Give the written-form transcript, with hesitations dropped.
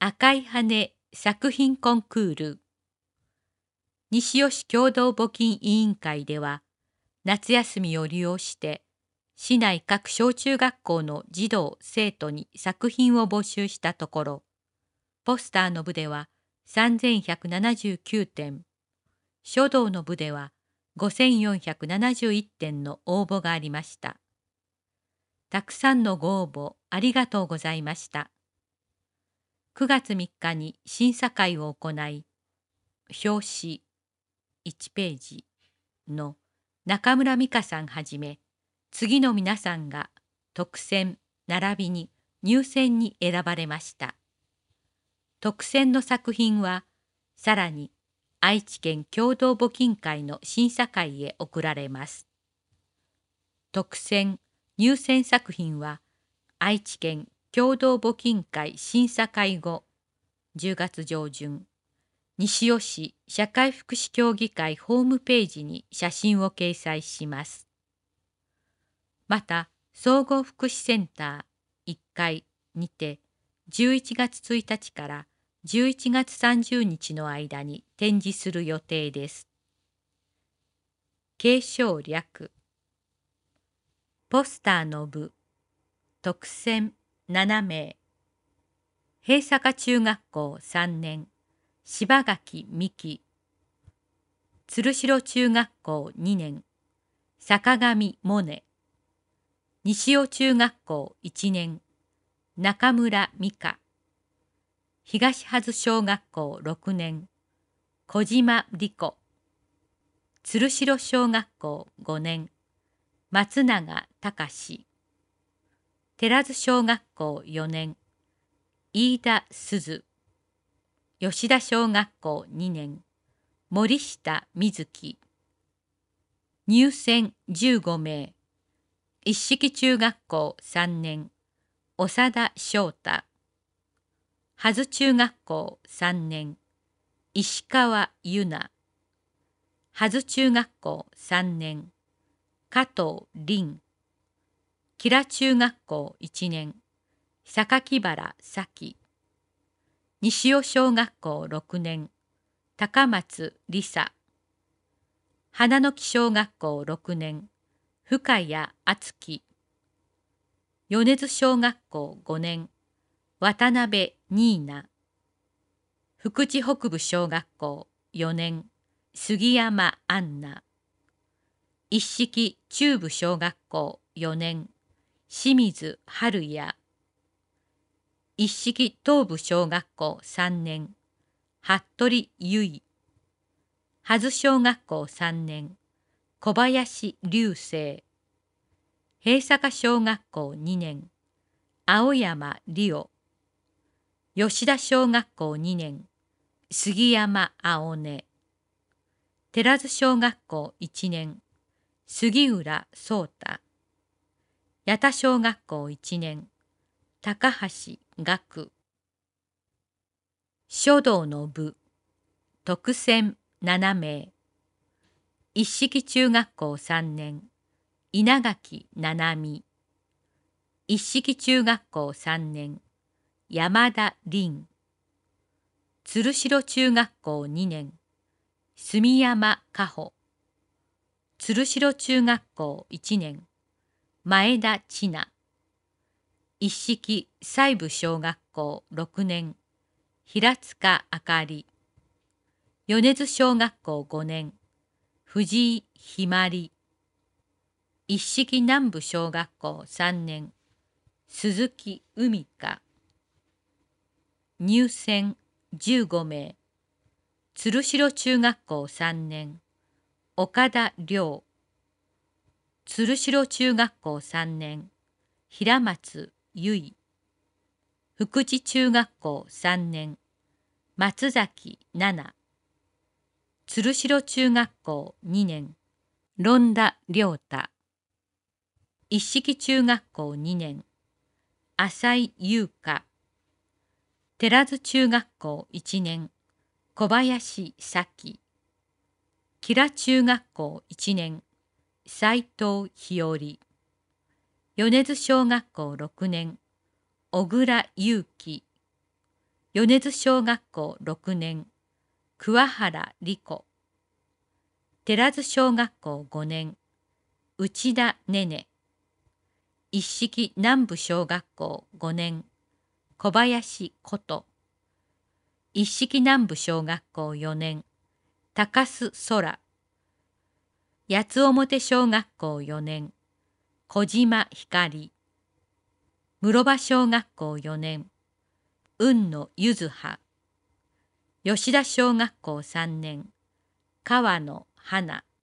赤い羽作品コンクール。西尾市共同募金委員会では、夏休みを利用して市内各小中学校の児童生徒に作品を募集したところ、ポスターの部では3179点、書道の部では5471点の応募がありました。たくさんのご応募ありがとうございました。9月3日に審査会を行い、表紙1ページの中村美香さんはじめ、次の皆さんが特選並びに入選に選ばれました。特選の作品は、さらに愛知県共同募金会の審査会へ送られます。特選入選作品は、愛知県共同募金会審査会後、10月上旬、西尾市社会福祉協議会ホームページに写真を掲載します。また、総合福祉センター1階にて、11月1日から11月30日の間に展示する予定です。継承略。ポスターの部、特選7名。平坂中学校3年、柴垣美希。鶴代中学校2年、坂上萌音。西尾中学校1年、中村美香。東波小学校6年、小島理子。鶴代小学校5年、松永隆。寺津小学校4年、飯田鈴。吉田小学校2年、森下瑞希。入選15名。一色中学校3年、長田翔太。波津中学校3年、石川優奈。波津中学校3年、加藤凛。吉良中学校1年、榊原咲。西尾小学校6年、高松理沙。花の木小学校6年、深谷敦樹。米津小学校5年、渡辺新奈。福知北部小学校4年、杉山杏奈。一色中部小学校4年、清水春也。一色東部小学校3年、服部由衣。波津小学校3年、小林流星。平坂小学校2年、青山理央。吉田小学校2年、杉山青音。寺津小学校1年、杉浦壮太。八田小学校1年、高橋岳。書道の部、特選7名。一色中学校3年、稲垣七海。一色中学校3年、山田凛。鶴代中学校2年、住山果歩。鶴代中学校1年、前田千奈。一色西部小学校6年、平塚あかり。米津小学校5年、藤井ひまり。一色南部小学校3年、鈴木海香。入選15名。鶴代中学校3年、岡田亮。鶴代中学校3年、平松結衣。福知中学校3年、松崎奈々。鶴代中学校2年、論田良太。一色中学校2年、浅井優香。寺津中学校1年、小林咲。吉良中学校1年、斉藤日和。米津小学校6年、小倉優樹。 米津小学校6年、桑原理子。寺津小学校5年、内田ねね。一色南部小学校5年、小林琴。一色南部小学校4年、高須空。八つ表小学校4年、小島光。室場小学校4年、雲野ゆずは。吉田小学校3年、川野花。